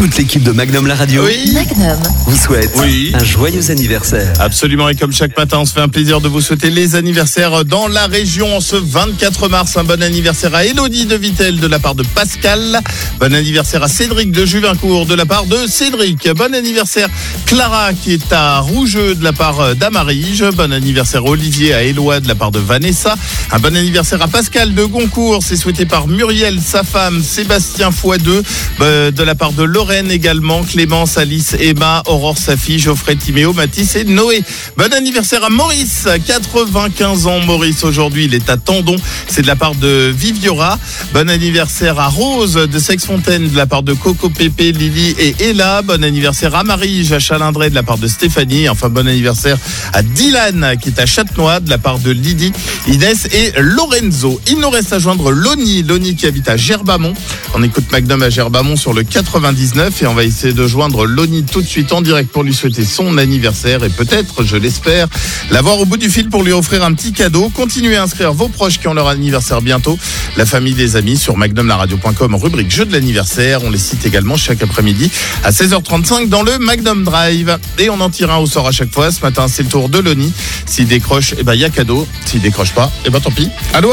Toute l'équipe de Magnum la radio Magnum vous souhaite un joyeux anniversaire. Absolument, et comme chaque matin, on se fait un plaisir de vous souhaiter les anniversaires dans la région en ce 24 mars. Un bon anniversaire à Élodie de Vittel de la part de Pascal. Bon anniversaire à Cédric de Juvincourt de la part de Cédric. Bon anniversaire Clara qui est à Rougeux de la part d'Amarige. Bon anniversaire Olivier à Éloi de la part de Vanessa. Un bon anniversaire à Pascal de Goncourt, c'est souhaité par Muriel, sa femme, Sébastien x2 de la part de Lorraine également, Clémence, Alice, Emma, Aurore, sa fille, Geoffrey, Timéo, Mathis et Noé. Bon anniversaire à Maurice, 95 ans Maurice aujourd'hui, il est à Tendon, c'est de la part de Viviora. Bon anniversaire à Rose de Sexfontaine de la part de Coco, Pépé, Lily et Ella. Bon anniversaire à Marie, à Chalindrey de la part de Stéphanie. Enfin bon anniversaire à Dylan qui est à Châtenois de la part de Lydie, Inès et Lorenzo. Il nous reste à joindre Loni qui habite à Gerbamont. On écoute Magnum à Gerbamont sur le 99 et on va essayer de joindre Loni tout de suite en direct pour lui souhaiter son anniversaire et peut-être, je l'espère, l'avoir au bout du fil pour lui offrir un petit cadeau. Continuez à inscrire vos proches qui ont leur anniversaire bientôt, la famille des amis sur magnumlaradio.com, rubrique jeu de l'anniversaire. On les cite également chaque après-midi à 16h35 dans le Magnum Drive et on en tire un au sort à chaque fois. Ce matin c'est le tour de Loni. S'il décroche, il y a cadeau. S'il décroche pas, tant pis. Allô.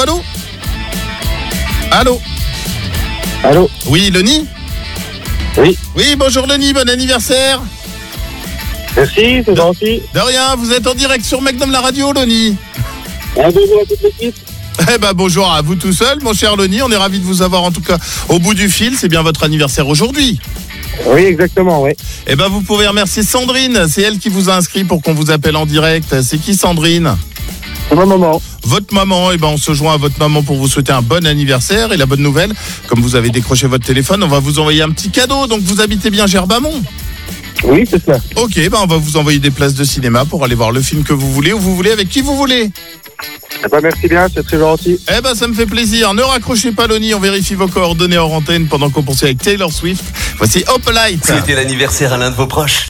Allô. Oui, Loni. Oui, bonjour Loni, bon anniversaire. Merci, c'est gentil. De rien, vous êtes en direct sur Magnum la radio, Loni. Bonjour à toute l'équipe. Bonjour à vous tout seul, mon cher Loni. On est ravis de vous avoir en tout cas au bout du fil. C'est bien votre anniversaire aujourd'hui. Oui, exactement, oui. Vous pouvez remercier Sandrine. C'est elle qui vous a inscrit pour qu'on vous appelle en direct. C'est qui, Sandrine ? Ma maman. Votre maman, on se joint à votre maman pour vous souhaiter un bon anniversaire. Et la bonne nouvelle, comme vous avez décroché votre téléphone, on va vous envoyer un petit cadeau. Donc vous habitez bien Gerbamont ? Oui, c'est ça. Ok, on va vous envoyer des places de cinéma pour aller voir le film que vous voulez, où vous voulez, avec qui vous voulez. Merci bien, c'est très gentil. Ça me fait plaisir. Ne raccrochez pas, Loni, on vérifie vos coordonnées hors antenne pendant qu'on poursuit avec Taylor Swift. Voici Hope Light. Souhaitez l'anniversaire à l'un de vos proches.